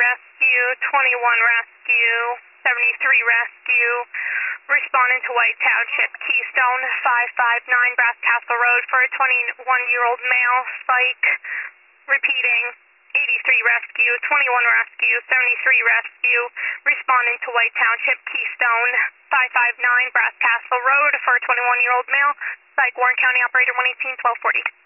rescue, 21 rescue, 73 rescue, responding to White Township, Keystone, 559 Brass Castle Road for a 21-year-old male, psych. Repeating, 83 rescue, 21 rescue, 73 rescue, responding to White Township, Keystone, 559 Brass Castle Road for a 21-year-old male, psych. Warren County Operator 118-1240.